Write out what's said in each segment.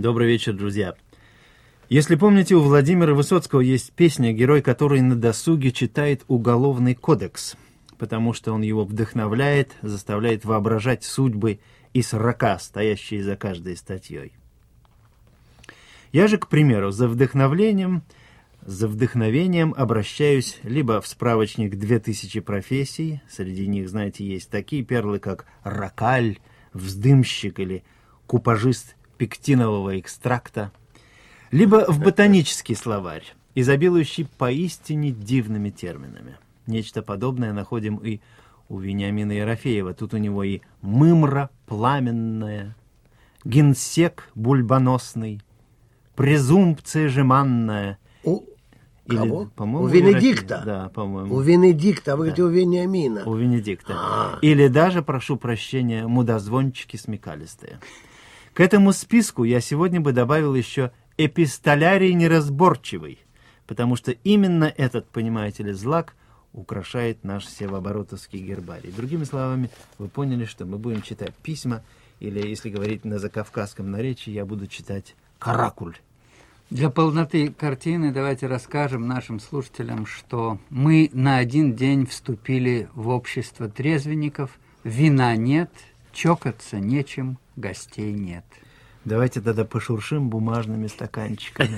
Добрый вечер, друзья. Если помните, у Владимира Высоцкого есть песня, герой которой на досуге читает Уголовный кодекс, потому что он его вдохновляет, заставляет воображать судьбы и срока, стоящие за каждой статьей. Я же, к примеру, за вдохновением обращаюсь либо в справочник 2000 профессий, среди них, знаете, есть такие перлы, как рокаль, вздымщик или купажист пектинового экстракта, либо в ботанический словарь, изобилующий поистине дивными терминами. Нечто подобное находим и у Вениамина Ерофеева. Тут у него и мымра пламенная, генсек бульбоносный, презумпция жеманная. Кого? По-моему, у Венедикта? Да, по-моему. У Венедикта, а вы говорите, у Вениамина. У Венедикта. Или даже, прошу прощения, мудозвончики смекалистые. К этому списку я сегодня бы добавил еще эпистолярий неразборчивый, потому что именно этот, понимаете ли, злак украшает наш севооборотовский гербарий. Другими словами, вы поняли, что мы будем читать письма, или, если говорить на закавказском наречии, я буду читать каракуль. Для полноты картины давайте расскажем нашим слушателям, что мы на один день вступили в общество трезвенников, вина нет, чокаться нечем, гостей нет. Давайте тогда пошуршим бумажными стаканчиками.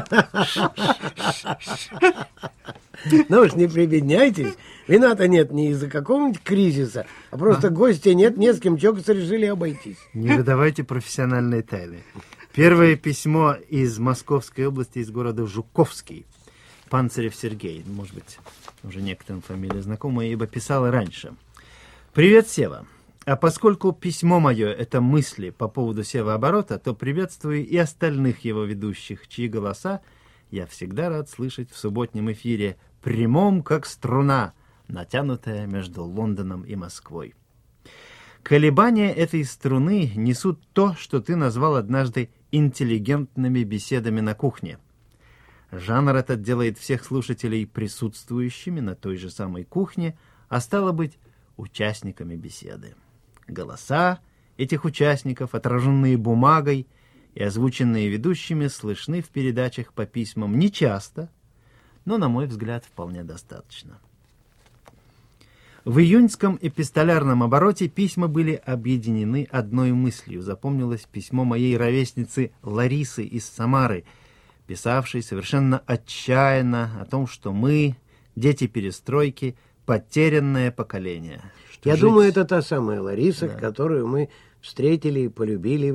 Ну уж не прибедняйтесь. Вина-то нет не из-за какого-нибудь кризиса, а просто гостей нет, не с кем чокаться, решили обойтись. Не выдавайте профессиональные тайны. Первое письмо из Московской области, из города Жуковский. Панцирев Сергей, может быть, уже некоторым фамилия знакомая, ибо писал раньше. «Привет, Сева. А поскольку письмо мое — это мысли по поводу севооборота, то приветствую и остальных его ведущих, чьи голоса я всегда рад слышать в субботнем эфире, прямом, как струна, натянутая между Лондоном и Москвой. Колебания этой струны несут то, что ты назвал однажды интеллигентными беседами на кухне. Жанр этот делает всех слушателей присутствующими на той же самой кухне, а стало быть, участниками беседы. Голоса этих участников, отраженные бумагой и озвученные ведущими, слышны в передачах по письмам нечасто, но, на мой взгляд, вполне достаточно. В июньском эпистолярном обороте письма были объединены одной мыслью. Запомнилось письмо моей ровесницы Ларисы из Самары, писавшей совершенно отчаянно о том, что мы, дети перестройки, потерянное поколение. Я думаю, это та самая Лариса, да, которую мы встретили и полюбили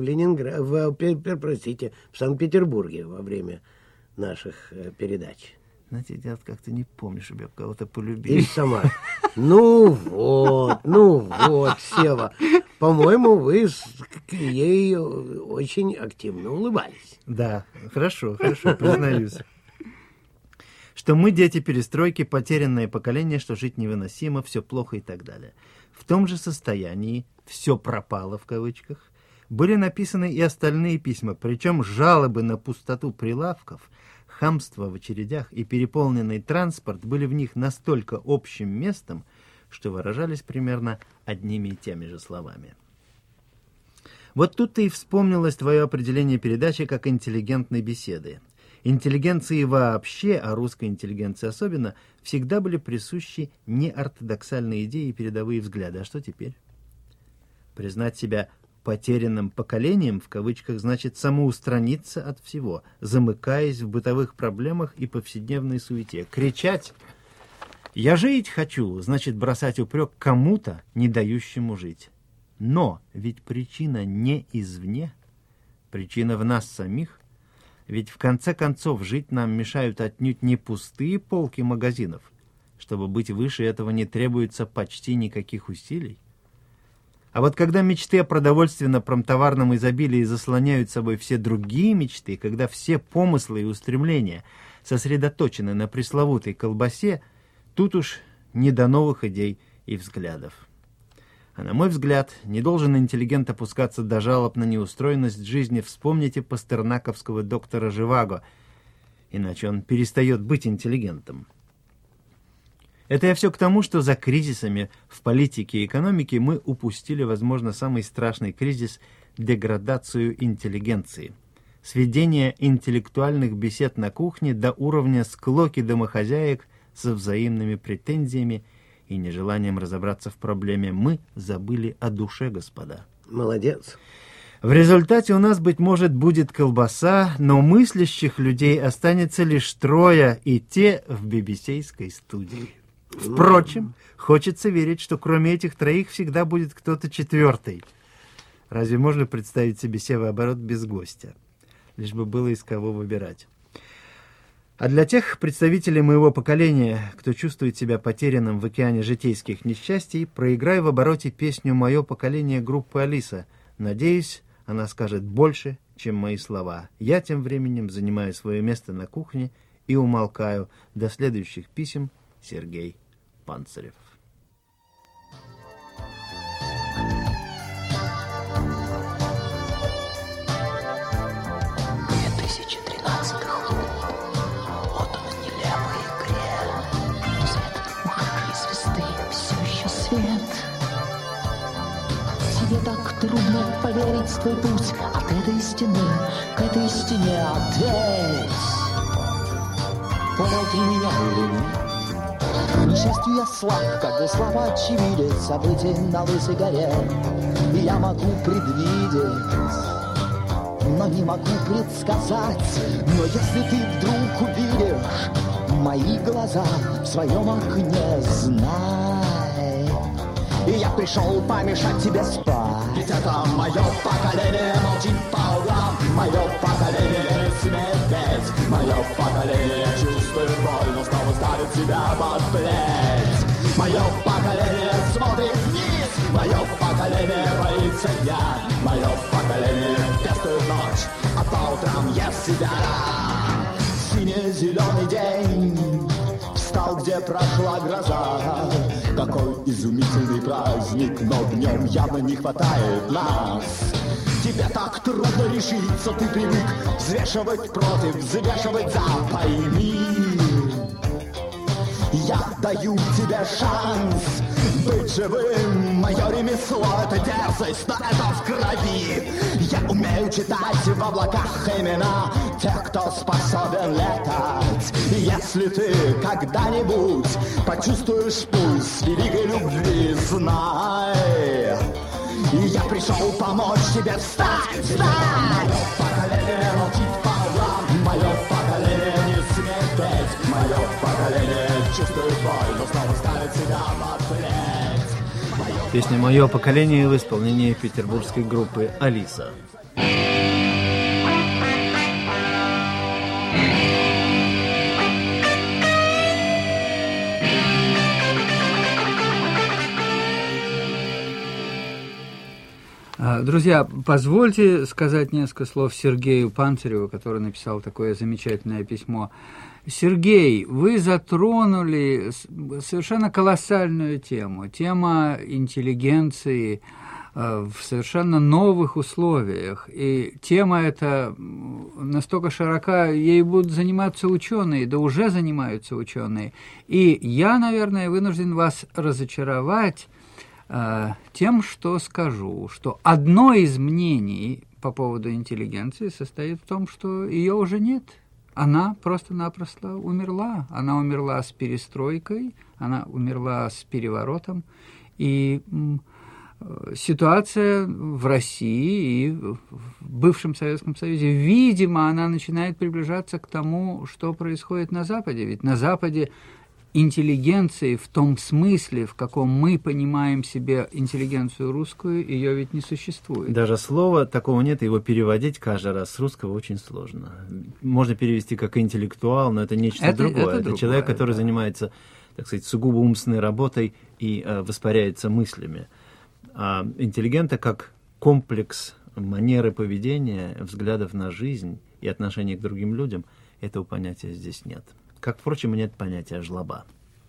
в Санкт-Петербурге во время наших передач. Знаете, я как-то не помню, чтобы я кого-то полюбил. И сама. Ну вот, Сева. По-моему, вы ей очень активно улыбались. Да, хорошо, признаюсь. Что мы, дети перестройки, потерянное поколение, что жить невыносимо, все плохо и так далее. В том же состоянии «все пропало» в кавычках были написаны и остальные письма, причем жалобы на пустоту прилавков, хамство в очередях и переполненный транспорт были в них настолько общим местом, что выражались примерно одними и теми же словами. Вот тут-то и вспомнилось твое определение передачи как интеллигентной беседы. Интеллигенции вообще, а русской интеллигенции особенно, всегда были присущи неортодоксальные идеи и передовые взгляды. А что теперь? Признать себя «потерянным поколением» в кавычках значит самоустраниться от всего, замыкаясь в бытовых проблемах и повседневной суете. Кричать «я жить хочу» значит бросать упрек кому-то, не дающему жить. Но ведь причина не извне, причина в нас самих. Ведь в конце концов жить нам мешают отнюдь не пустые полки магазинов. Чтобы быть выше этого не требуется почти никаких усилий. А вот когда мечты о продовольственно-промтоварном изобилии заслоняют собой все другие мечты, когда все помыслы и устремления сосредоточены на пресловутой колбасе, тут уж не до новых идей и взглядов. А на мой взгляд, не должен интеллигент опускаться до жалоб на неустроенность жизни. Вспомните пастернаковского доктора Живаго, иначе он перестает быть интеллигентом. Это я все к тому, что за кризисами в политике и экономике мы упустили, возможно, самый страшный кризис – деградацию интеллигенции. сведение интеллектуальных бесед на кухне до уровня склоки домохозяек со взаимными претензиями и нежеланием разобраться в проблеме. Мы забыли о душе, господа. Молодец. В результате у нас, быть может, будет колбаса, но мыслящих людей останется лишь трое, и те в бибисейской студии. Впрочем, хочется верить, что кроме этих троих всегда будет кто-то четвертый. Разве можно представить себе севооборот без гостя? Лишь бы было из кого выбирать. А для тех представителей моего поколения, кто чувствует себя потерянным в океане житейских несчастий, проиграй в обороте песню «Мое поколение» группы «Алиса». Надеюсь, она скажет больше, чем мои слова. Я тем временем занимаю свое место на кухне и умолкаю. До следующих писем. Сергей Панцирев. 2013 год. Вот он в нелепой игре. Свет ушедшей звезды, все еще свет. Тебе так трудно поверить в твой путь от этой стены к этой стене. Ответь, понял ты меня или нет? К несчастью, я слаб, как бы слабо очевидец событий на лысой горе. И я могу предвидеть, но не могу предсказать. Но если ты вдруг увидишь мои глаза в своем окне, знай, и я пришел помешать тебе спать. Ведь это мое поколение молчит по углам, мое поколение не смеет петь, мое поколение чувствует боль, но снова ставит себя под плеть. Мое поколение смотрит вниз, мое поколение боится дня, мое поколение пестует ночь, а по утрам ест себя. Сине-зеленый день встал, где прошла гроза. Какой изумительный праздник, но в нем явно не хватает нас. Тебе так трудно решиться, ты привык взвешивать против, взвешивать за. Пойми, я даю тебе шанс быть живым. Мое ремесло — это дерзость, но это в крови. Я умею читать в облаках имена тех, кто способен летать. И если ты когда-нибудь почувствуешь пульс великой любви, знай, и я пришел помочь тебе встать, встать. Мое поколение молчит по углам, мое поколение не смеет петь, мое поколение чувствует боль, но снова ставит себя под плеть. Песня «Мое поколение» в исполнении петербургской группы «Алиса». Друзья, позвольте сказать несколько слов Сергею Панциреву, который написал такое замечательное письмо. Сергей, вы затронули совершенно колоссальную тему. Тема интеллигенции в совершенно новых условиях. И тема эта настолько широка, ей будут заниматься ученые, да уже занимаются ученые. И я, наверное, вынужден вас разочаровать тем, что скажу, что одно из мнений по поводу интеллигенции состоит в том, что ее уже нет. Она просто-напросто умерла. Она умерла с перестройкой, она умерла с переворотом. И ситуация в России и в бывшем Советском Союзе, видимо, она начинает приближаться к тому, что происходит на Западе. Ведь на Западе интеллигенции в том смысле, в каком мы понимаем себе интеллигенцию русскую, ее ведь не существует. Даже слова такого нет, его переводить каждый раз с русского очень сложно. Можно перевести как интеллектуал, но это нечто другое. Это человек, который занимается, так сказать, сугубо умственной работой и воспаряется мыслями. А интеллигента как комплекс манеры поведения, взглядов на жизнь и отношения к другим людям, этого понятия здесь нет. Как, впрочем, и нет понятия жлоба.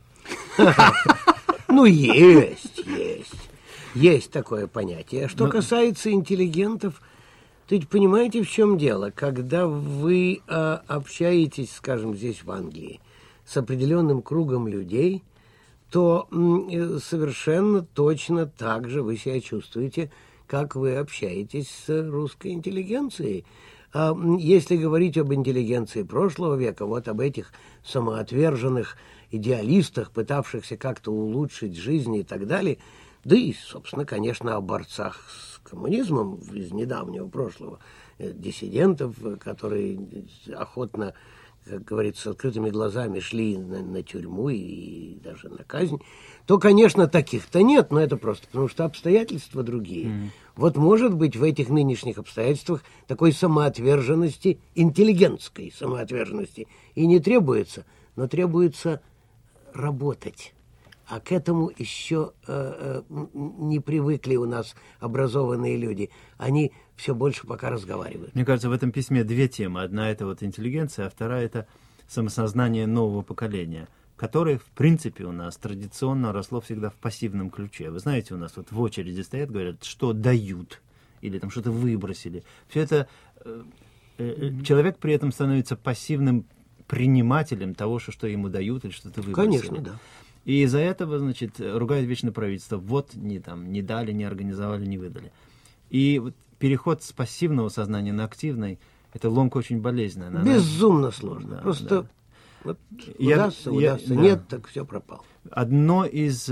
Ну, есть. Есть такое понятие. Что касается интеллигентов, то ведь понимаете, в чем дело? Когда вы общаетесь, скажем, здесь в Англии, с определенным кругом людей, то совершенно точно так же вы себя чувствуете, как вы общаетесь с русской интеллигенцией. если говорить об интеллигенции прошлого века, вот об этих самоотверженных идеалистах, пытавшихся как-то улучшить жизнь и так далее, да и, собственно, конечно, о борцах с коммунизмом из недавнего прошлого, диссидентов, которые охотно, как говорится, с открытыми глазами шли на тюрьму и даже на казнь, то, конечно, таких-то нет, но это просто потому, что обстоятельства другие. Вот, может быть, в этих нынешних обстоятельствах такой самоотверженности, интеллигентской самоотверженности и не требуется, но требуется работать. А к этому еще не привыкли у нас образованные люди. Они все больше пока разговаривают. Мне кажется, в этом письме две темы. Одна – это вот интеллигенция, а вторая – это самосознание нового поколения, которое, в принципе, у нас традиционно росло всегда в пассивном ключе. Вы знаете, у нас вот в очереди стоят, говорят, что дают, или там что-то выбросили. Все это человек при этом становится пассивным принимателем того, что ему дают или что-то выбросили. Конечно, да. И из-за этого, значит, ругают вечно правительство. Вот не дали, не организовали, не выдали. И вот переход с пассивного сознания на активное, это ломка очень болезненная. Безумно сложно. Да, просто да. Вот удастся, да. нет, так все пропало. Одна из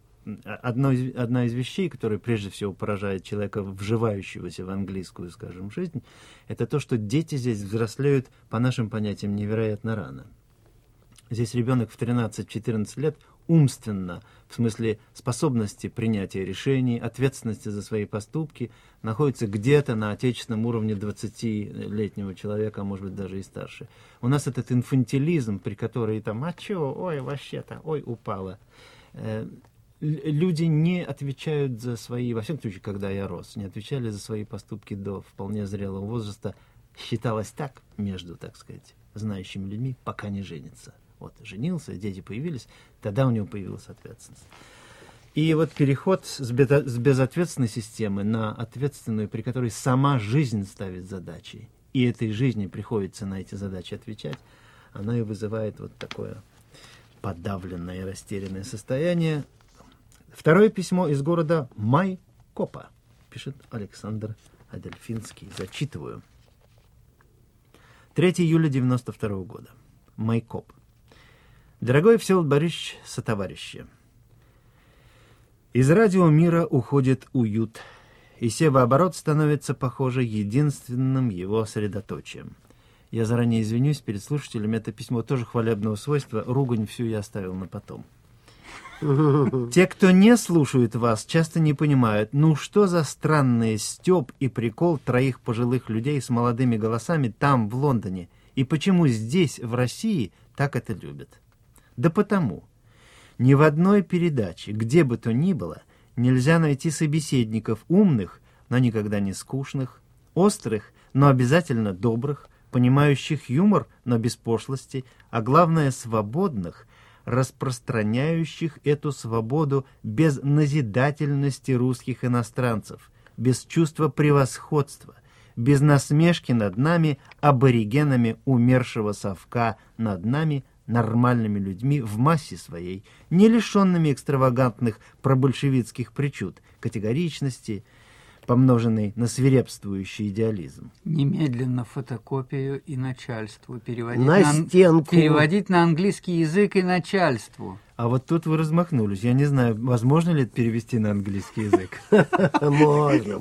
вещей, которая прежде всего поражает человека, вживающегося в английскую, скажем, жизнь, это то, что дети здесь взрослеют, по нашим понятиям, невероятно рано. Здесь ребенок в 13-14 лет умственно, в смысле способности принятия решений, ответственности за свои поступки, находится где-то на отечественном уровне 20-летнего человека, а может быть даже и старше. У нас этот инфантилизм, при котором там, а чё, ой, вообще-то, ой, упало. Люди не отвечают за свои, во всяком случае, когда я рос, не отвечали за свои поступки до вполне зрелого возраста. Считалось так, между, так сказать, знающими людьми, пока не женится. Вот, женился, дети появились, тогда у него появилась ответственность. И вот переход с безответственной системы на ответственную, при которой сама жизнь ставит задачи, и этой жизни приходится на эти задачи отвечать, она и вызывает вот такое подавленное и растерянное состояние. Второе письмо из города Майкопа, пишет Александр Адельфинский. Зачитываю. 3 июля 92 года. Майкоп. Дорогой Всеволод Борисович, сотоварищи, из радиомира уходит уют, и севооборот становится, похоже, единственным его средоточием. Я заранее извинюсь перед слушателями, это письмо тоже хвалебного свойства, ругань всю я оставил на потом. Те, кто не слушают вас, часто не понимают, ну что за странный стёб и прикол троих пожилых людей с молодыми голосами там, в Лондоне, и почему здесь, в России, так это любят. Да потому, ни в одной передаче, где бы то ни было, нельзя найти собеседников умных, но никогда не скучных, острых, но обязательно добрых, понимающих юмор, но без пошлости, а главное, свободных, распространяющих эту свободу без назидательности русских иностранцев, без чувства превосходства, без насмешки над нами, аборигенами умершего совка, над нами, нормальными людьми в массе своей, не лишенными экстравагантных пробольшевистских причуд, категоричности, помноженный на свирепствующий идеализм. Немедленно фотокопию и начальству. Стенку. Переводить на английский язык и начальству. А вот тут вы размахнулись. Я не знаю, возможно ли это перевести на английский язык. Можно.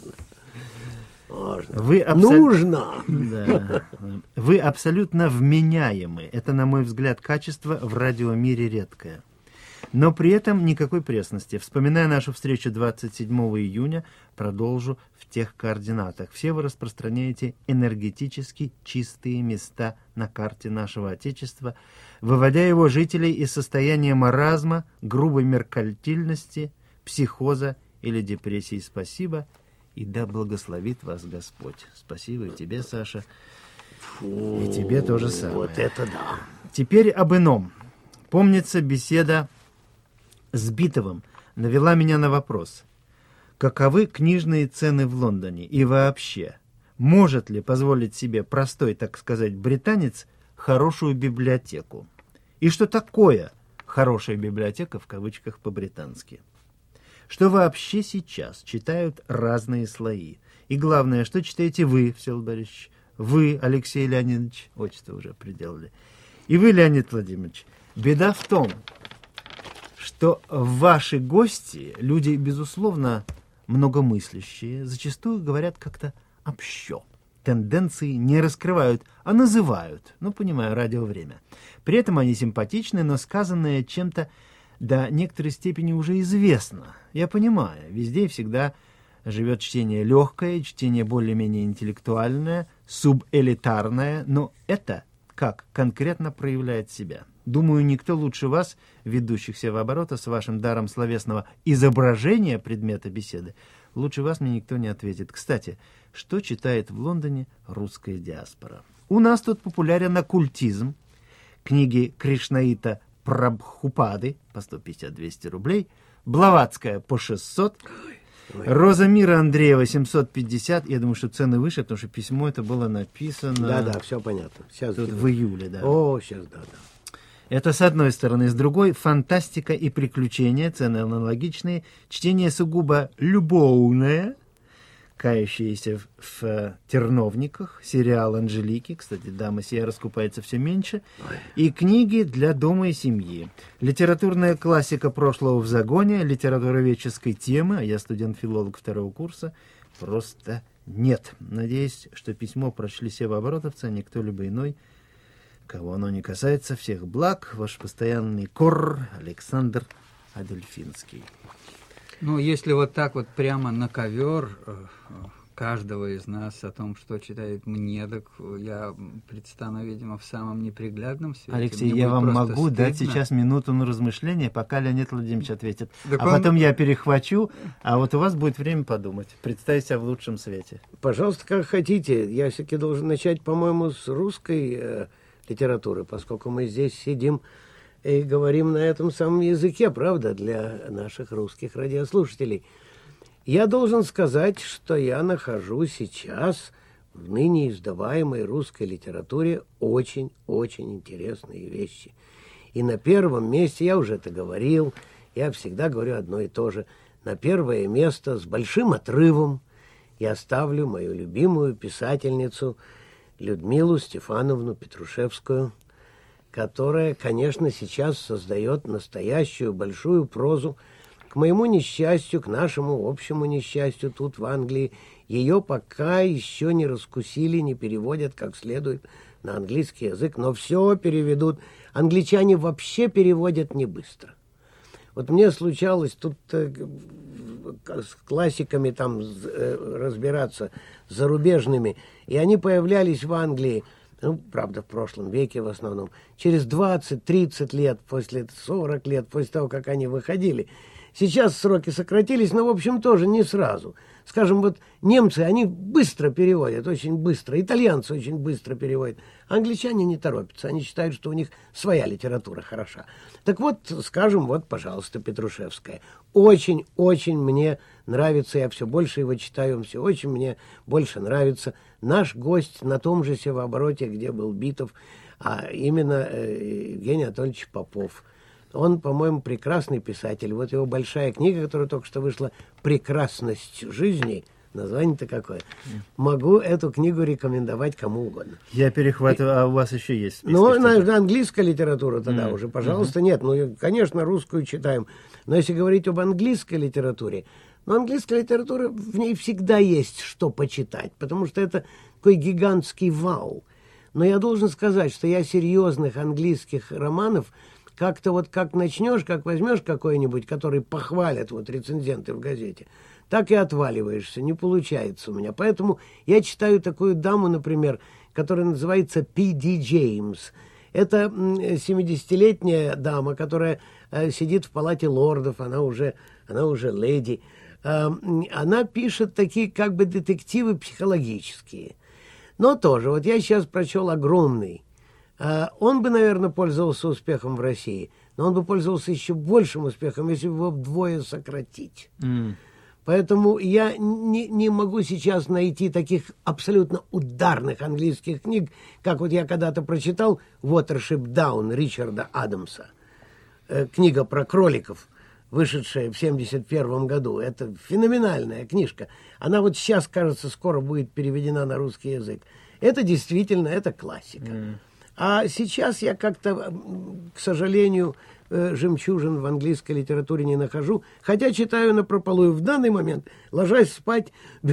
Нужно! Да. Вы абсолютно вменяемы. Это, на мой взгляд, качество в радиомире редкое. Но при этом никакой пресности. Вспоминая нашу встречу 27 июня, продолжу в тех координатах. Все вы распространяете энергетически чистые места на карте нашего Отечества, выводя его жителей из состояния маразма, грубой меркантильности, психоза или депрессии. Спасибо, и да благословит вас Господь. Спасибо и тебе, Саша, и тебе то же самое. Вот это да. Теперь об ином. Помнится, беседа с Битовым навела меня на вопрос. Каковы книжные цены в Лондоне? И вообще, может ли позволить себе простой, так сказать, британец хорошую библиотеку? И что такое хорошая библиотека, в кавычках, по-британски? Что вообще сейчас читают разные слои? И главное, что читаете вы, Всеволод Борисович, вы, Алексей Леонидович, отчество уже приделали, и вы, Леонид Владимирович, беда в том, что ваши гости, люди, безусловно, многомыслящие, зачастую говорят как-то общо. Тенденции не раскрывают, а называют, понимаю, радиовремя. При этом они симпатичны, но сказанное чем-то до некоторой степени уже известно. Я понимаю, везде и всегда живет чтение легкое, чтение более-менее интеллектуальное, субэлитарное, но это как конкретно проявляет себя. Думаю, никто лучше вас, ведущих севооборота, с вашим даром словесного изображения предмета беседы, лучше вас мне никто не ответит. Кстати, что читает в Лондоне русская диаспора? У нас тут популярен оккультизм, книги Кришнаита Прабхупады по 150-200 рублей, Блаватская по 600, Роза Мира Андреева 750. Я думаю, что цены выше, потому что письмо это было написано... Да, все понятно. Сейчас тут в июле, да. О, сейчас, да. Это с одной стороны. С другой, фантастика и приключения, цены аналогичные, чтение сугубо любовное, кающиеся в терновниках, сериал «Анжелики», кстати, «Дама сия» раскупается все меньше, и книги для дома и семьи. Литературная классика прошлого в загоне, литературоведческой темы, а я студент-филолог 2-го курса, просто нет. Надеюсь, что письмо прочли севооборотовцы, а не кто-либо иной, кого оно не касается. Всех благ, ваш постоянный кор Александр Адельфинский. Если вот так вот прямо на ковер каждого из нас о том, что читает мне, так я предстану, видимо, в самом неприглядном свете. Алексей, я вам могу дать сейчас минуту на размышление, пока Леонид Владимирович ответит. Так потом я перехвачу, а вот у вас будет время подумать, представить себя в лучшем свете. Пожалуйста, как хотите. Я все-таки должен начать, по-моему, с русской литературы, поскольку мы здесь сидим и говорим на этом самом языке, правда, для наших русских радиослушателей. Я должен сказать, что я нахожу сейчас в ныне издаваемой русской литературе очень-очень интересные вещи. И на первом месте, я уже это говорил, я всегда говорю одно и то же, на первое место с большим отрывом я ставлю мою любимую писательницу Людмилу Стефановну Петрушевскую, которая, конечно, сейчас создает настоящую большую прозу. К моему несчастью, к нашему общему несчастью тут, в Англии, ее пока еще не раскусили, не переводят как следует на английский язык, но все переведут. Англичане вообще переводят не быстро. Вот мне случалось тут с классиками там разбираться, с зарубежными, и они появлялись в Англии, правда, в прошлом веке в основном, через 20-30 лет, после 40 лет, после того, как они выходили. Сейчас сроки сократились, но, в общем, тоже не сразу. Скажем, вот немцы, они быстро переводят, очень быстро. Итальянцы очень быстро переводят. Англичане не торопятся, они считают, что у них своя литература хороша. Так вот, скажем, вот, пожалуйста, Петрушевская. Очень-очень мне нравится, я все больше его читаю, все очень мне больше нравится. Наш гость на том же севообороте, где был Битов, а именно Евгений Анатольевич Попов. Он, по-моему, прекрасный писатель. Вот его большая книга, которая только что вышла, «Прекрасность жизни». Название-то какое. Могу эту книгу рекомендовать кому угодно. Я перехватываю, а у вас еще есть список? На английская литература тогда уже, пожалуйста, нет. Конечно, русскую читаем. Но если говорить об английской литературе, английская литература, в ней всегда есть что почитать, потому что это такой гигантский вал. Но я должен сказать, что я серьезных английских романов как-то вот как начнешь, как возьмешь какой-нибудь, который похвалят вот рецензенты в газете, так и отваливаешься, не получается у меня. Поэтому я читаю такую даму, например, которая называется П.Д. Джеймс. Это 70-летняя дама, которая сидит в палате лордов, она уже леди. Она пишет такие как бы детективы психологические. Но тоже, вот я сейчас прочел огромный. Он бы, наверное, пользовался успехом в России, но он бы пользовался еще большим успехом, если бы его вдвое сократить. Поэтому я не могу сейчас найти таких абсолютно ударных английских книг, как вот я когда-то прочитал «Watership Down» Ричарда Адамса. Книга про кроликов, вышедшая в 1971 году. Это феноменальная книжка. Она вот сейчас, кажется, скоро будет переведена на русский язык. Это действительно, это классика. А сейчас я как-то, к сожалению, жемчужин в английской литературе не нахожу, хотя читаю напропалую. В данный момент, ложась спать,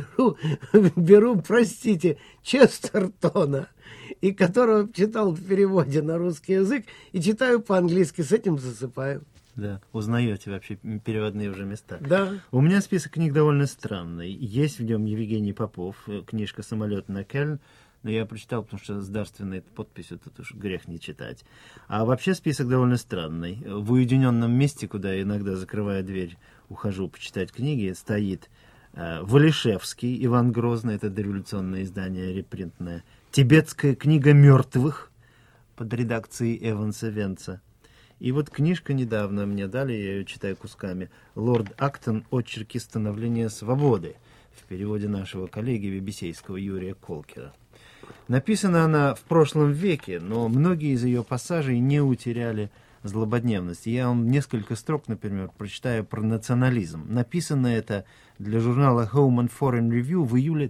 беру, простите, Честертона, и которого читал в переводе на русский язык, и читаю по-английски, с этим засыпаю. Да, узнаете вообще переводные уже места. Да. У меня список книг довольно странный. Есть в нем Евгений Попов, книжка «Самолет на Кельн», но я прочитал, потому что с дарственной подписью тут уж грех не читать. А вообще список довольно странный. В уединенном месте, куда я иногда, закрывая дверь, ухожу почитать книги, стоит Валишевский, Иван Грозный, это дореволюционное издание репринтное, «Тибетская книга мертвых» под редакцией Эванса Венца. И вот книжка недавно мне дали, я ее читаю кусками, «Лорд Актон. Очерки становления свободы» в переводе нашего коллеги бибисейского Юрия Колкера. Написана она в прошлом веке, но многие из ее пассажей не утеряли злободневности. Я вам несколько строк, например, прочитаю про национализм. Написано это для журнала Home and Foreign Review в июле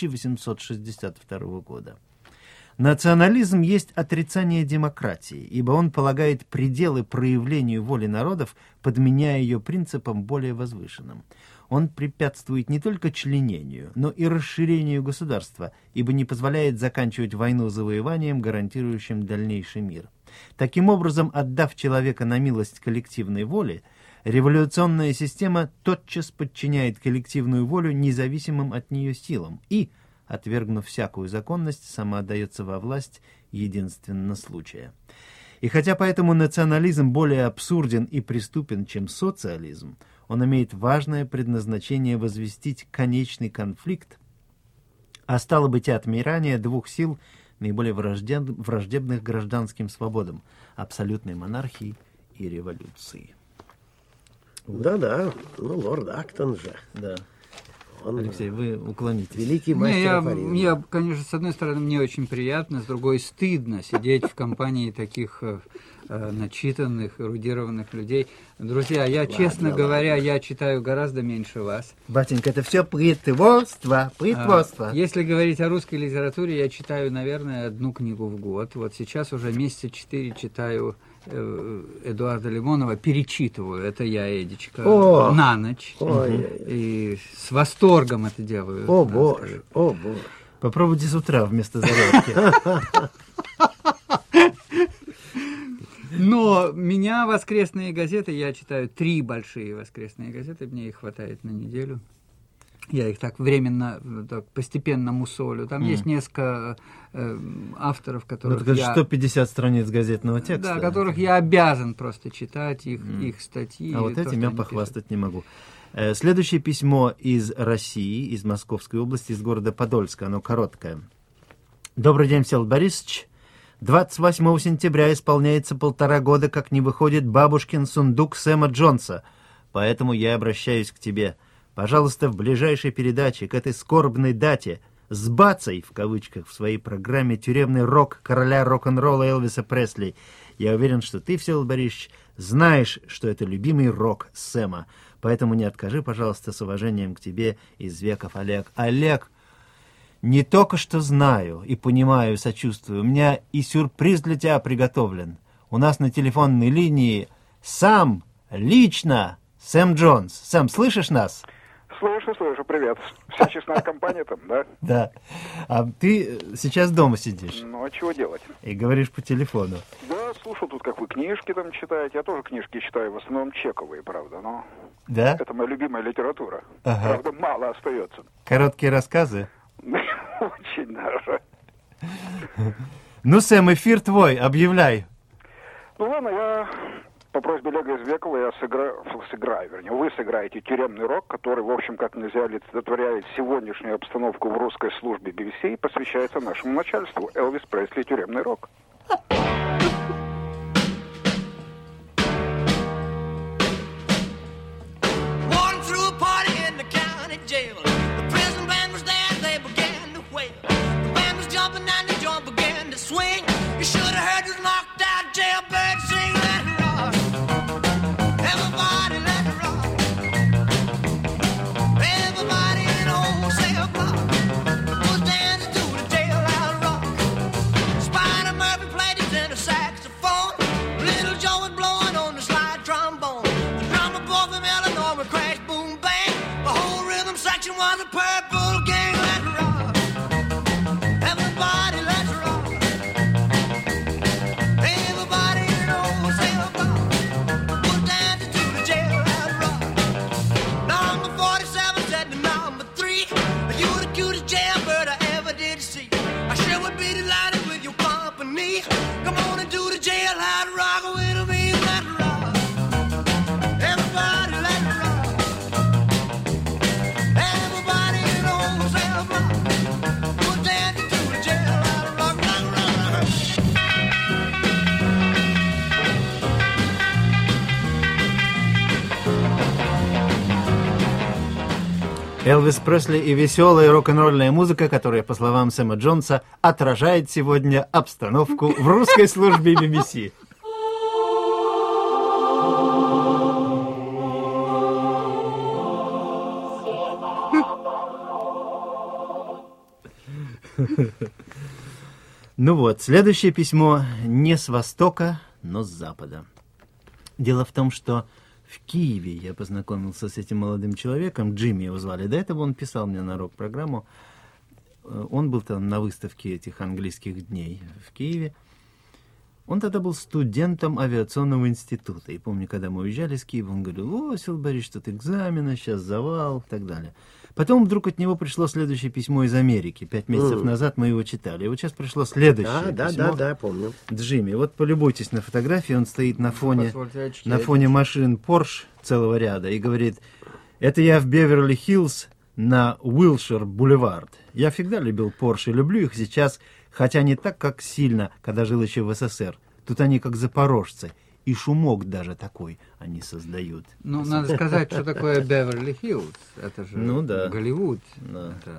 1862 года. Национализм есть отрицание демократии, ибо он полагает пределы проявлению воли народов, подменяя ее принципам более возвышенным. Он препятствует не только членению, но и расширению государства, ибо не позволяет заканчивать войну завоеванием, гарантирующим дальнейший мир. Таким образом, отдав человека на милость коллективной воли, революционная система тотчас подчиняет коллективную волю независимым от нее силам и, отвергнув всякую законность, сама отдается во власть единственно случая. И хотя поэтому национализм более абсурден и преступен, чем социализм, он имеет важное предназначение возвестить конечный конфликт, а стало быть и отмирание двух сил, наиболее враждебных гражданским свободам – абсолютной монархии и революции. Да-да, ну, лорд Актон же. Да. Он, Алексей, вы уклонитесь. великий мастер афоризма. Я, конечно, с одной стороны, мне очень приятно, с другой стыдно сидеть в компании таких начитанных, эрудированных людей. Друзья, я, честно говоря, я читаю гораздо меньше вас. Батенька, это все притворство. Если говорить о русской литературе, я читаю, наверное, 1 книгу в год. Вот сейчас уже месяца 4 читаю Эдуарда Лимонова, перечитываю, это я, Эдичка, на ночь. И с восторгом это делаю. О, Боже, о, Боже. Попробуйте с утра вместо зарядки. Но меня воскресные газеты, я читаю 3 большие воскресные газеты, мне их хватает на неделю. Я их так временно, так постепенно мусолю. Там есть несколько авторов, которых это 150 страниц газетного текста. Да, которых я обязан просто читать, их статьи. А вот этим я похвастать не могу. Следующее письмо из России, из Московской области, из города Подольска. Оно короткое. Добрый день, Всеволод Борисович. 28 сентября исполняется 1,5 года, как не выходит бабушкин сундук Сэма Джонса. Поэтому я обращаюсь к тебе. Пожалуйста, в ближайшей передаче к этой скорбной дате «сбацай» в кавычках в своей программе «Тюремный рок» короля рок-н-ролла Элвиса Пресли. Я уверен, что ты, Всеволод Борисович, знаешь, что это любимый рок Сэма. Поэтому не откажи, пожалуйста, с уважением к тебе из веков, Олег. Олег, не только что знаю и понимаю, сочувствую, у меня и сюрприз для тебя приготовлен. У нас на телефонной линии сам, лично, Сэм Джонс. Сэм, слышишь нас? Слышу, привет. Вся честная компания там, да? Да. А ты сейчас дома сидишь? Ну, а чего делать? И говоришь по телефону. Да, слушал тут, как вы книжки там читаете. Я тоже книжки читаю, в основном чековые, правда, но... Да? Это моя любимая литература. Ага. Правда, мало остается. Короткие рассказы? Очень даже. Ну, Сэм, эфир твой, объявляй. Ну, ладно, я... По просьбе Олега Извекова я сыграю, вернее, вы сыграете тюремный рок, который, в общем, как нельзя олицетворяет сегодняшнюю обстановку в русской службе BBC и посвящается нашему начальству. Элвис Пресли, тюремный рок. Everybody in old cell block was dancing to the jailhouse rock. action was a purple gang, let's rock. Everybody, let's rock. Everybody in old Santa Claus was dancing to the jailhouse rock. Number 47 said to number 3, you the cutest jailbird I ever did see. I sure would be delighted with your company. Come on and do the jailhouse rock with me, let's rock. Everybody, let's rock. Everybody in old Santa Claus was dancing to the jailhouse rock, rock, rock, rock. Элвис Пресли и веселая рок-н-ролльная музыка, которая, по словам Сэма Джонса, отражает сегодня обстановку в русской службе BBC. Ну вот, следующее письмо не с востока, но с запада. Дело в том, что в Киеве я познакомился с этим молодым человеком, Джимми его звали. До этого он писал мне на рок-программу. Он был там на выставке этих английских дней в Киеве. Он тогда был студентом авиационного института. И помню, когда мы уезжали с Киева, он говорил: «О, Сил Борисович, тут экзамены, сейчас завал», и так далее. Потом вдруг от него пришло следующее письмо из Америки. 5 месяцев назад мы его читали. И вот сейчас пришло следующее письмо. Да, помню. Джимми, вот полюбуйтесь на фотографии, он стоит на фоне машин Porsche целого ряда и говорит: «Это я в Беверли-Хиллз на Уилшир-бульвард. Я всегда любил Porsche, люблю их сейчас, хотя не так, как сильно, когда жил еще в СССР. Тут они как запорожцы, и шумок даже такой они создают». Ну, надо сказать, что такое Беверли-Хиллз. Это же Голливуд. Да. Это...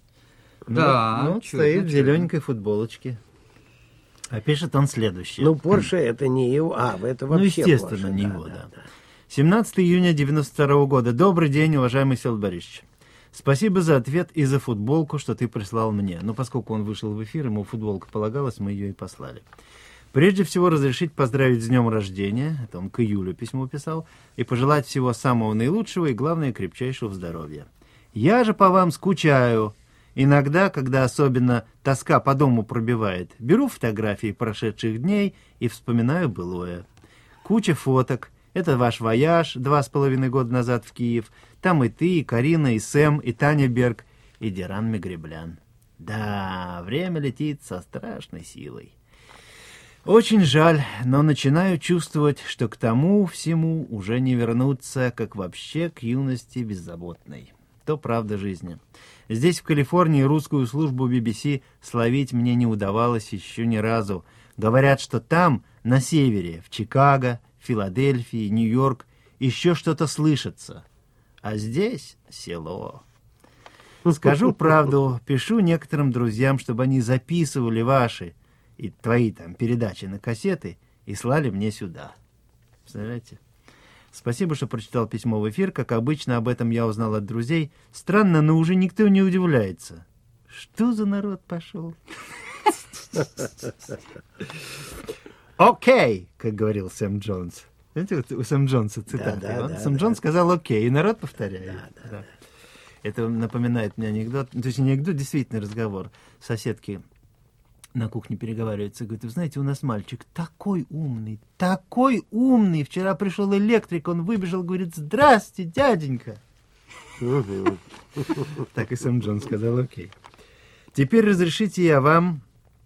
Ну, стоит в зелененькой футболочке. А пишет он следующее. Ну, Порше это не его, это вообще естественно, Porsche, не его, да. 17 июня 92 года. Добрый день, уважаемый Сил Борисович. Спасибо за ответ и за футболку, что ты прислал мне. Но поскольку он вышел в эфир, ему футболка полагалась, мы ее и послали. Прежде всего, разрешить поздравить с днем рождения, это он к июлю письмо писал, и пожелать всего самого наилучшего и, главное, крепчайшего здоровья. Я же по вам скучаю. Иногда, когда особенно тоска по дому пробивает, беру фотографии прошедших дней и вспоминаю былое. Куча фоток. Это ваш вояж 2,5 года назад в Киев. Там и ты, и Карина, и Сэм, и Таня Берг, и Диран Мегреблян. Да, время летит со страшной силой. Очень жаль, но начинаю чувствовать, что к тому всему уже не вернуться, как вообще к юности беззаботной. То правда жизни. Здесь, в Калифорнии, русскую службу BBC словить мне не удавалось еще ни разу. Говорят, что там, на севере, в Чикаго, Филадельфии, Нью-Йорк, еще что-то слышится. А здесь село. Скажу правду, пишу некоторым друзьям, чтобы они записывали ваши и твои там передачи на кассеты и слали мне сюда. Представляете? Спасибо, что прочитал письмо в эфир. Как обычно, об этом я узнал от друзей. Странно, но уже никто не удивляется. Что за народ пошел? «Окей», как говорил Сэм Джонс. Знаете, вот у Сэм Джонса цитата. Сэм Джонс сказал «окей», и народ повторяет. Да. Это напоминает мне анекдот. То есть не анекдот, действительно разговор. Соседки на кухне переговариваются. Говорят: вы знаете, у нас мальчик такой умный. Вчера пришел электрик, он выбежал, говорит: «Здрасте, дяденька». Так и Сэм Джонс сказал «окей». Теперь разрешите я вам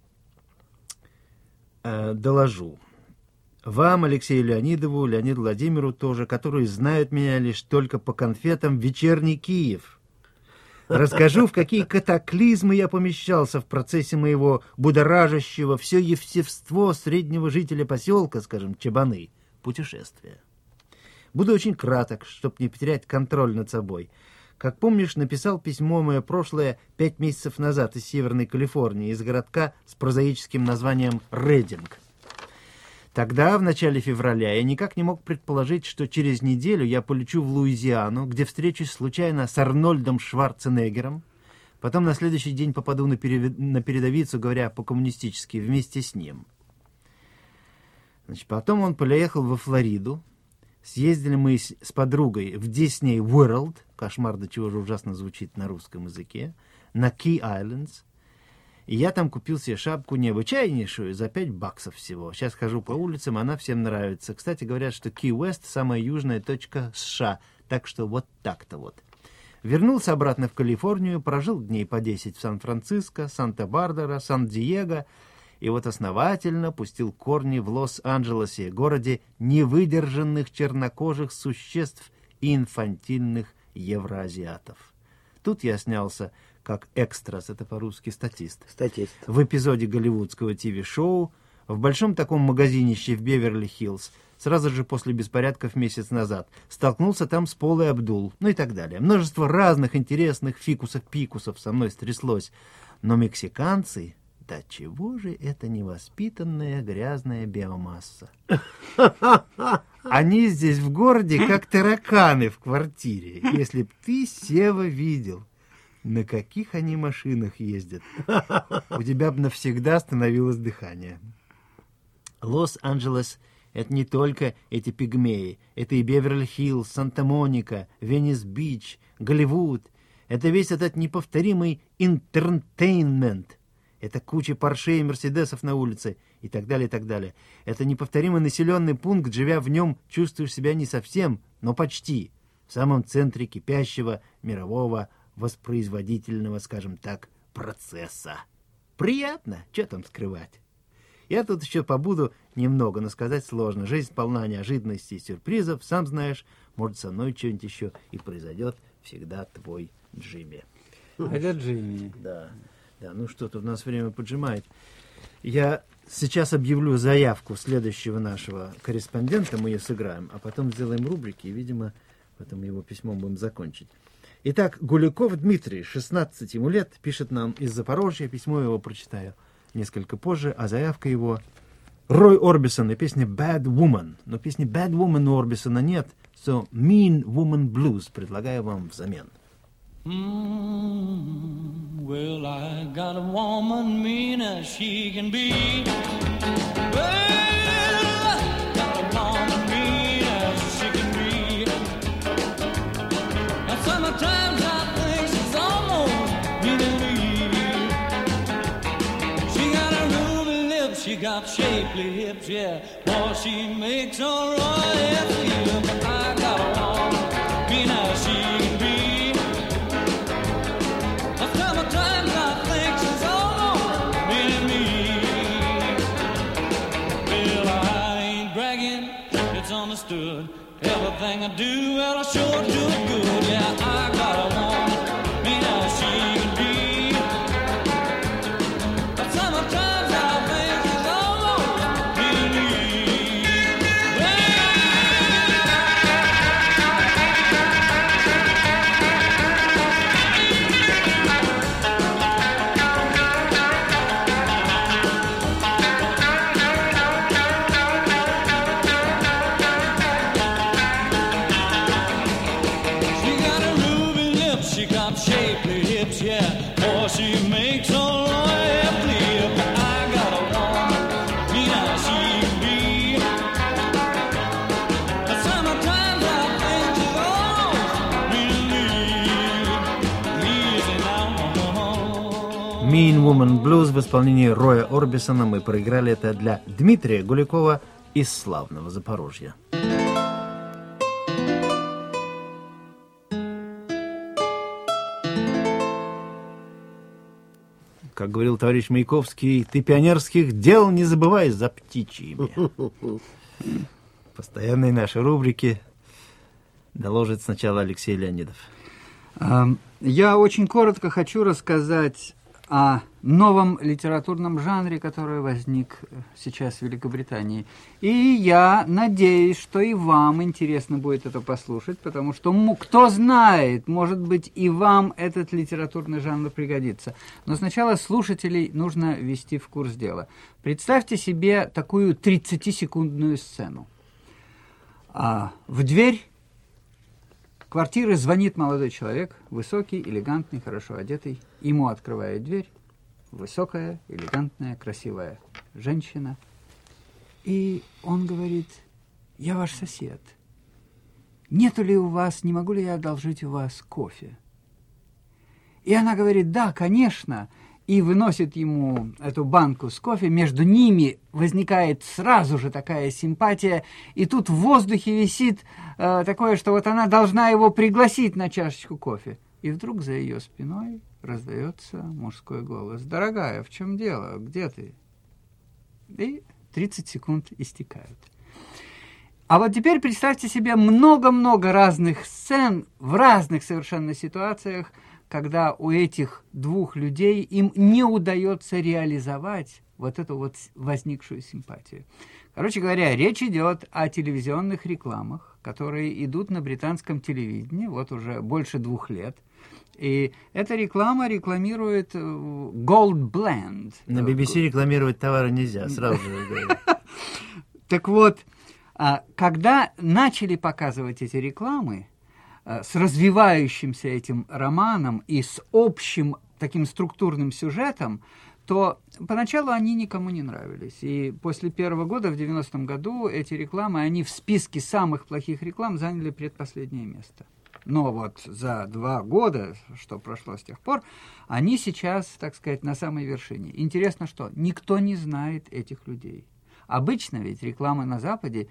доложу. Вам, Алексею Леонидову, Леониду Владимирову тоже, которые знают меня лишь только по конфетам «Вечерний Киев». Расскажу, в какие катаклизмы я помещался в процессе моего будоражащего все евстевство среднего жителя поселка, скажем, Чабаны, путешествия. Буду очень краток, чтобы не потерять контроль над собой. Как помнишь, написал письмо мое прошлое 5 месяцев назад из Северной Калифорнии, из городка с прозаическим названием Рединг. Тогда, в начале февраля, я никак не мог предположить, что через неделю я полечу в Луизиану, где встречусь случайно с Арнольдом Шварценеггером, потом на следующий день попаду на передовицу, говоря по-коммунистически, вместе с ним. Потом он поехал во Флориду, Съездили мы с подругой в Disney World, кошмар, до чего же ужасно звучит на русском языке, на Key Islands. И я там купил себе шапку необычайнейшую за $5 всего. Сейчас хожу по улицам, она всем нравится. Кстати, говорят, что Key West самая южная точка США. Так что вот так-то вот. Вернулся обратно в Калифорнию, прожил дней по 10 в Сан-Франциско, Санта-Барбара, Сан-Диего. И вот основательно пустил корни в Лос-Анджелесе, городе невыдержанных чернокожих существ и инфантильных евроазиатов. Тут я снялся как экстрас, это по-русски статист, в эпизоде голливудского ТВ-шоу в большом таком магазинище в Беверли-Хиллз, сразу же после беспорядков месяц назад. Столкнулся там с Полой Абдул, ну и так далее. Множество разных интересных фикусов-пикусов со мной стряслось. Но мексиканцы, да чего же это невоспитанная грязная биомасса? Они здесь в городе как тараканы в квартире. Если б ты, Сева, видел, на каких они машинах ездят, у тебя бы навсегда остановилось дыхание. Лос-Анджелес — это не только эти пигмеи, это и Беверли-Хиллз, Санта-Моника, Венес-Бич, Голливуд. Это весь этот неповторимый интертейнмент. Это куча Порше и Мерседесов на улице и так далее, и так далее. Это неповторимый населенный пункт, живя в нем, чувствуешь себя не совсем, но почти в самом центре кипящего мирового воспроизводительного, скажем так, процесса. Приятно, что там скрывать. Я тут еще побуду немного, но сказать сложно. Жизнь полна неожиданностей и сюрпризов. Сам знаешь, может, со мной что-нибудь еще и произойдет. Всегда твой Джимми. Это Джимми. Да, ну что-то у нас время поджимает. Я сейчас объявлю заявку следующего нашего корреспондента, мы ее сыграем, а потом сделаем рубрики, и, видимо, потом его письмом будем закончить. Итак, Гуляков Дмитрий, 16 ему лет, пишет нам из Запорожья, письмо его прочитаю несколько позже, а заявка его Рой Орбисон и песня Bad Woman. Но песни Bad Woman у Орбисона нет, so Mean Woman Blues предлагаю вам взамен. Well, I got a woman mean as she can be. Well, I got a woman mean as she can be. And sometimes I think she's almost mean to me. She got a ruby lips, she got shapely hips, yeah. Boy, she makes a royal feel. But I got a woman mean as she can be. Sometimes I think she's almost mean to me. Well, I ain't bragging, it's understood. Everything I do, well, I sure do it good. Yeah, I got a woman, mean as she can be. But sometimes I think she's almost mean to me. Shapely hips, yeah, boy, she makes a royal flip. I got a woman, mean as she can be. But sometimes I think she's almost mean to me. Mean Woman Blues в исполнении Роя Орбисона. Мы проиграли это для Дмитрия Гулякова из славного Запорожья. Как говорил товарищ Маяковский, ты пионерских дел не забывай за птичьими. Постоянные наши рубрики доложит сначала Алексей Леонидов. Я очень коротко хочу рассказать о новом литературном жанре, который возник сейчас в Великобритании. И я надеюсь, что и вам интересно будет это послушать, потому что, кто знает, может быть, и вам этот литературный жанр пригодится. Но сначала слушателей нужно ввести в курс дела. Представьте себе такую 30-секундную сцену. В дверь квартиры звонит молодой человек, высокий, элегантный, хорошо одетый. Ему открывает дверь высокая, элегантная, красивая женщина. И он говорит: я ваш сосед, нету ли у вас, не могу ли я одолжить у вас кофе? И она говорит, да, конечно, и выносит ему эту банку с кофе. Между ними возникает сразу же такая симпатия, и тут в воздухе висит такое, что вот она должна его пригласить на чашечку кофе. И вдруг за ее спиной раздается мужской голос. «Дорогая, в чем дело? Где ты?» И 30 секунд истекают. А вот теперь представьте себе много-много разных сцен в разных совершенно ситуациях, когда у этих двух людей им не удается реализовать вот эту вот возникшую симпатию. Короче говоря, речь идет о телевизионных рекламах, которые идут на британском телевидении вот уже больше 2 лет. И эта реклама рекламирует Gold Blend. На BBC рекламировать товары нельзя, сразу же говорю. Так вот, когда начали показывать эти рекламы, с развивающимся этим романом и с общим таким структурным сюжетом, то поначалу они никому не нравились. И после первого года, в 90-м году, эти рекламы, они в списке самых плохих реклам заняли предпоследнее место. Но вот за 2 года, что прошло с тех пор, они сейчас, так сказать, на самой вершине. Интересно, что никто не знает этих людей. Обычно ведь рекламы на Западе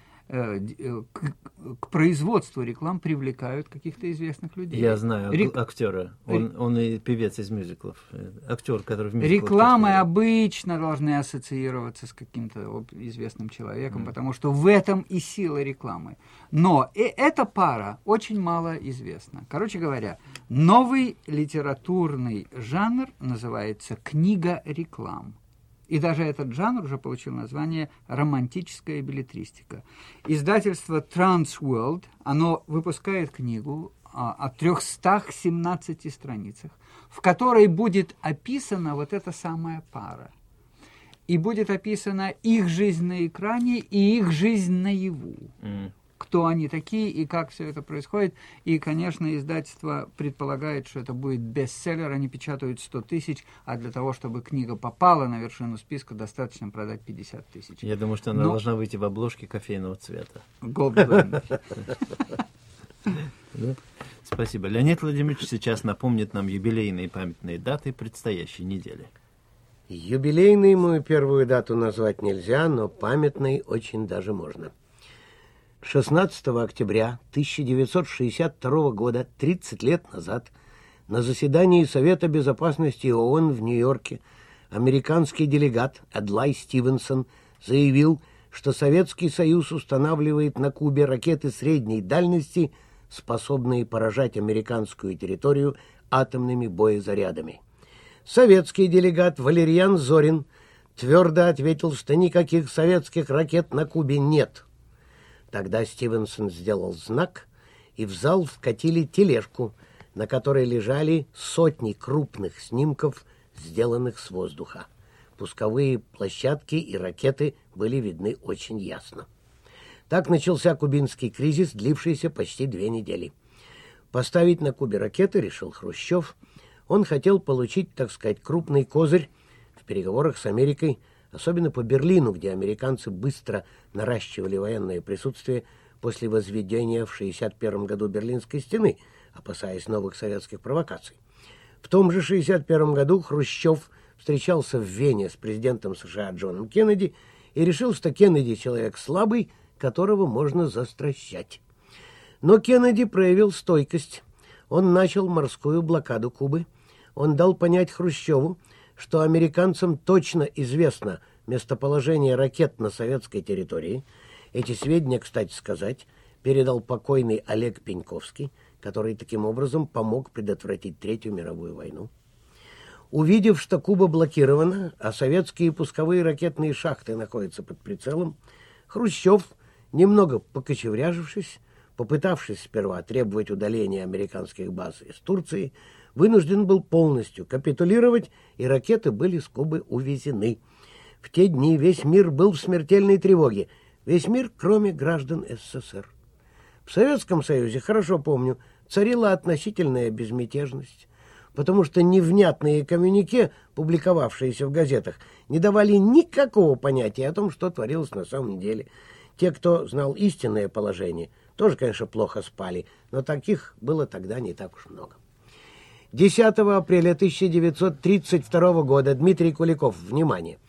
к производству реклам привлекают каких-то известных людей. Я знаю актера. Он и певец из мюзиклов. Актер, который в мюзиклах. Рекламы обычно должны ассоциироваться с каким-то известным человеком, потому что в этом и сила рекламы. Но эта пара очень мало известна. Короче говоря, новый литературный жанр называется «книга реклам». И даже этот жанр уже получил название «романтическая беллетристика». Издательство Transworld, оно выпускает книгу о 317 страницах, в которой будет описана вот эта самая пара. И будет описана их жизнь на экране и их жизнь наяву. Кто они такие и как все это происходит. И, конечно, издательство предполагает, что это будет бестселлер. Они печатают 100 тысяч, а для того, чтобы книга попала на вершину списка, достаточно продать 50 тысяч. Я думаю, что она должна выйти в обложке кофейного цвета. Спасибо. Леонид Владимирович сейчас напомнит нам юбилейные памятные даты предстоящей недели. Юбилейной мою первую дату назвать нельзя, но памятной очень даже можно. 16 октября 1962 года, 30 лет назад, на заседании Совета Безопасности ООН в Нью-Йорке американский делегат Эдлай Стивенсон заявил, что Советский Союз устанавливает на Кубе ракеты средней дальности, способные поражать американскую территорию атомными боезарядами. Советский делегат Валерьян Зорин твердо ответил, что никаких советских ракет на Кубе нет. Тогда Стивенсон сделал знак, и в зал вкатили тележку, на которой лежали сотни крупных снимков, сделанных с воздуха. Пусковые площадки и ракеты были видны очень ясно. Так начался кубинский кризис, длившийся почти 2 недели. Поставить на Кубе ракеты решил Хрущев. Он хотел получить, так сказать, крупный козырь в переговорах с Америкой, особенно по Берлину, где американцы быстро наращивали военное присутствие после возведения в 1961 году Берлинской стены, опасаясь новых советских провокаций. В том же 1961 году Хрущев встречался в Вене с президентом США Джоном Кеннеди и решил, что Кеннеди человек слабый, которого можно застращать. Но Кеннеди проявил стойкость. Он начал морскую блокаду Кубы. Он дал понять Хрущеву, что американцам точно известно местоположение ракет на советской территории. Эти сведения, кстати сказать, передал покойный Олег Пеньковский, который таким образом помог предотвратить Третью мировую войну. Увидев, что Куба блокирована, а советские пусковые ракетные шахты находятся под прицелом, Хрущев, немного покочевряжившись, попытавшись сперва требовать удаления американских баз из Турции, вынужден был полностью капитулировать, и ракеты были с Кубы увезены. В те дни весь мир был в смертельной тревоге. Весь мир, кроме граждан СССР. В Советском Союзе, хорошо помню, царила относительная безмятежность, потому что невнятные коммюнике, публиковавшиеся в газетах, не давали никакого понятия о том, что творилось на самом деле. Те, кто знал истинное положение, тоже, конечно, плохо спали, но таких было тогда не так уж много. 10 апреля 1932 года Дмитрий Куликов, внимание,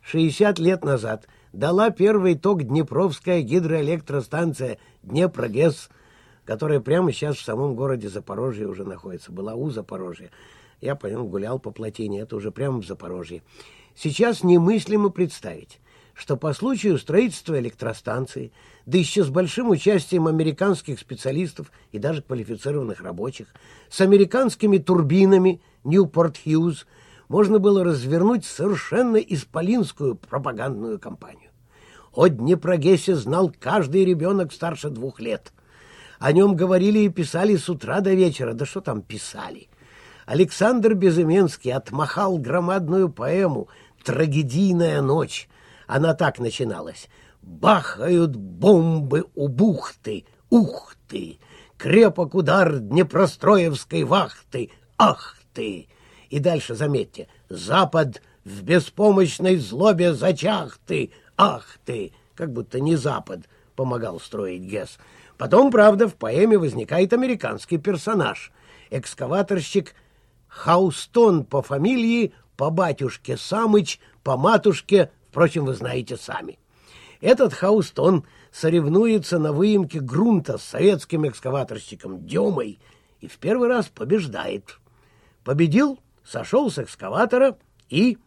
60 лет назад дала первый ток Днепровская гидроэлектростанция «Днепрогэс», которая прямо сейчас в самом городе Запорожье уже находится. Была у Запорожья. Я по нему гулял по плотине, это уже прямо в Запорожье. Сейчас немыслимо представить, что по случаю строительства электростанции, да еще с большим участием американских специалистов и даже квалифицированных рабочих, с американскими турбинами Newport Hughes, можно было развернуть совершенно исполинскую пропагандную кампанию. О Днепрогэсе знал каждый ребенок старше 2 лет. О нем говорили и писали с утра до вечера. Да что там писали? Александр Безыменский отмахал громадную поэму «Трагедийная ночь». Она так начиналась. «Бахают бомбы у бухты, ух ты! Крепок удар Днепростроевской вахты, ах ты!» И дальше, заметьте, «Запад в беспомощной злобе зачах ты, ах ты!» Как будто не Запад помогал строить ГЭС. Потом, правда, в поэме возникает американский персонаж. Экскаваторщик Хаустон по фамилии, по батюшке Самыч, по матушке, впрочем, вы знаете сами. Этот Хаустон соревнуется на выемке грунта с советским экскаваторщиком Демой и в первый раз побеждает. Победил, сошел с экскаватора и...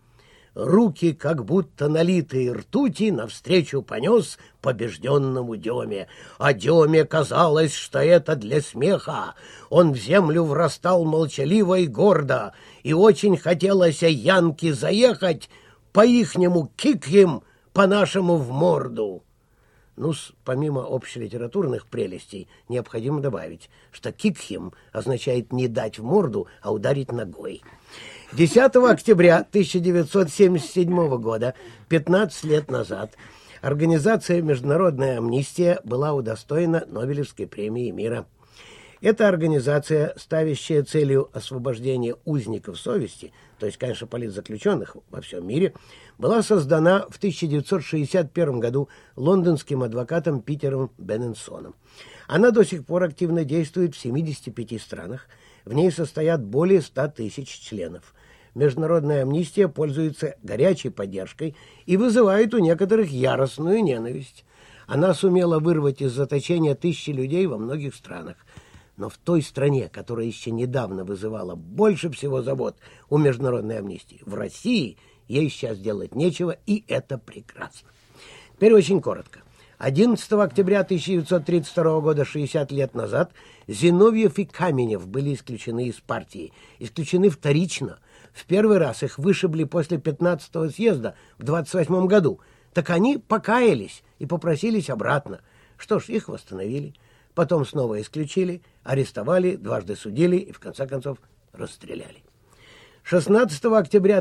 руки, как будто налитые ртути, навстречу понес побежденному Деме. А Деме казалось, что это для смеха. Он в землю врастал молчаливо и гордо, и очень хотелось янки заехать, по-ихнему кикьем, по-нашему в морду. Ну, помимо общелитературных прелестей, необходимо добавить, что кикхем означает не дать в морду, а ударить ногой. 10 октября 1977 года, 15 лет назад, организация «Международная амнистия» была удостоена Нобелевской премии мира. Эта организация, ставящая целью освобождения узников совести, то есть, конечно, политзаключенных во всем мире, была создана в 1961 году лондонским адвокатом Питером Бененсоном. Она до сих пор активно действует в 75 странах. В ней состоят более 100 тысяч членов. Международная амнистия пользуется горячей поддержкой и вызывает у некоторых яростную ненависть. Она сумела вырвать из заточения тысячи людей во многих странах. Но в той стране, которая еще недавно вызывала больше всего забот у международной амнистии, в России, ей сейчас делать нечего, и это прекрасно. Теперь очень коротко. 11 октября 1932 года, 60 лет назад, Зиновьев и Каменев были исключены из партии. Исключены вторично. В первый раз их вышибли после 15-го съезда в 28 году. Так они покаялись и попросились обратно. Что ж, их восстановили. Потом снова исключили, арестовали, дважды судили и, в конце концов, расстреляли. 16 октября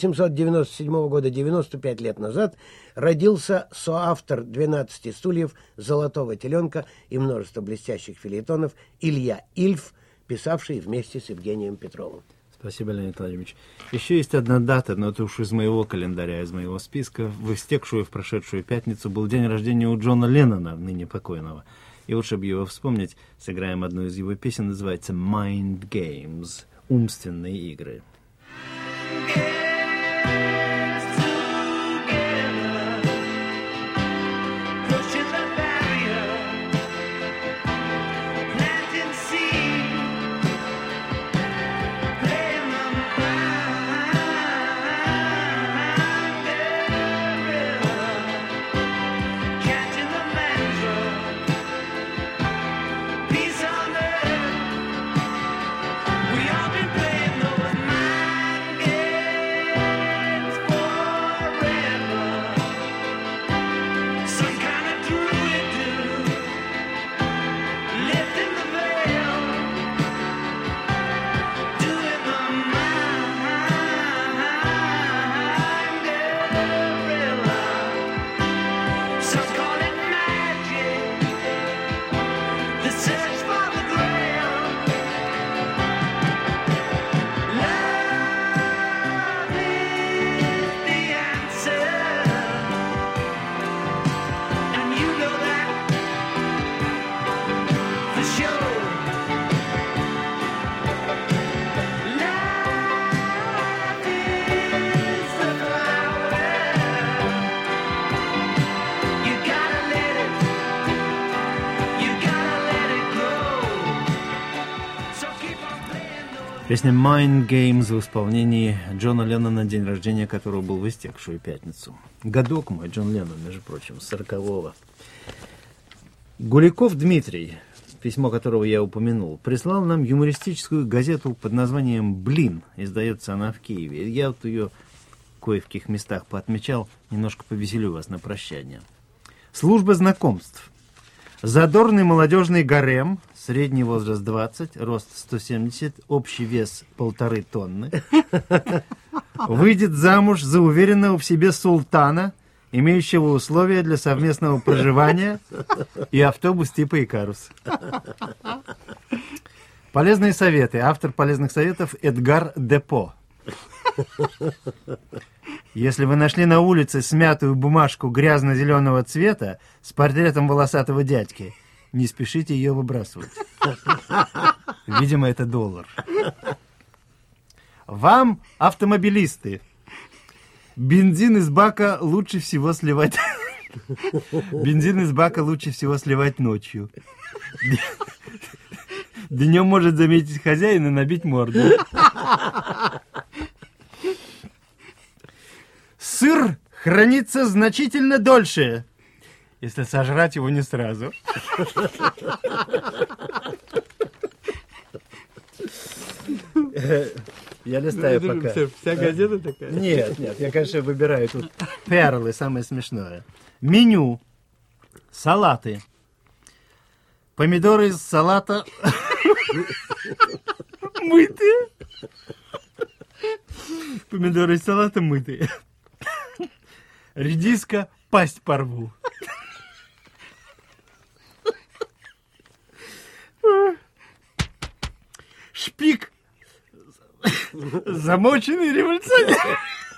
1897 года, 95 лет назад, родился соавтор «12 стульев», «Золотого теленка» и множество блестящих фельетонов Илья Ильф, писавший вместе с Евгением Петровым. Спасибо, Леонид Владимирович. Еще есть одна дата, но это уж из моего календаря, из моего списка. В истекшую, в прошедшую пятницу был день рождения у Джона Леннона, ныне покойного. И вот, чтобы его вспомнить, сыграем одну из его песен, называется «Mind Games» – «Умственные игры». We all been playing those mind games. Песня Mind Games в исполнении Джона Леннона, день рождения которого был в истекшую пятницу. Годок мой, Джон Леннон, между прочим, 40-го. Гуликов Дмитрий, письмо которого я упомянул, прислал нам юмористическую газету под названием «Блин». Издается она в Киеве. Я вот ее в кое-каких местах поотмечал. Немножко повеселю вас на прощание. Служба знакомств. Задорный молодежный гарем, средний возраст 20, рост 170, общий вес 1,5 тонны. Выйдет замуж за уверенного в себе султана, имеющего условия для совместного проживания и автобус типа «Икарус». Полезные советы. Автор полезных советов Эдгар Депо. Если вы нашли на улице смятую бумажку грязно-зеленого цвета с портретом волосатого дядьки, не спешите ее выбрасывать. Видимо, это $1. Вам, автомобилисты, бензин из бака лучше всего сливать... Бензин из бака лучше всего сливать ночью. Днем может заметить хозяин и набить морду. Сыр хранится значительно дольше, если сожрать его не сразу. Я листаю пока. Вся газета такая? Нет, я, конечно, выбираю тут перлы, самое смешное. Меню. Салаты. Помидоры из салата мытые. Помидоры из салата мытые. Редиска пасть порву. Шпик. Замоченный революционер.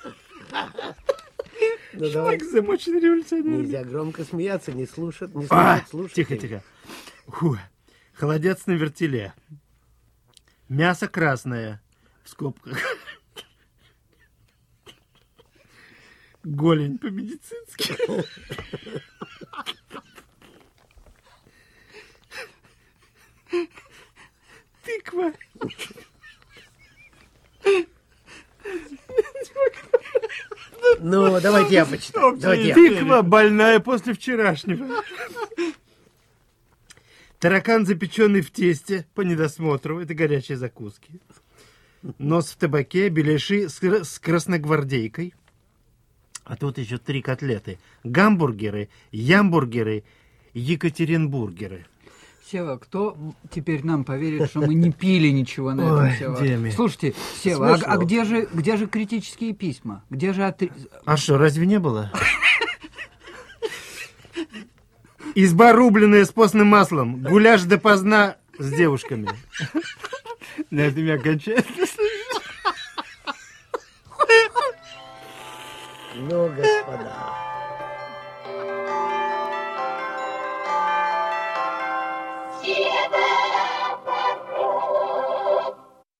Шпик замоченный революционер. Нельзя громко смеяться, не слушать, слушать. Тихо. Холодец на вертеле. Мясо красное. В скобках. Голень по-медицински. Тыква. Ну, давайте я почитаю. Тыква больная после вчерашнего. Таракан, запеченный в тесте по недосмотру. Это горячие закуски. Нос в табаке, беляши с красногвардейкой. А тут еще 3 котлеты. Гамбургеры, ямбургеры, екатеринбургеры. Сева, кто теперь нам поверит, что мы не пили ничего на этом, Сева? Деми. Слушайте, Сева, а где же критические письма? Где же А что, разве не было? Изба рубленная с постным маслом. Гуляш допоздна с девушками. На этом я кончаю.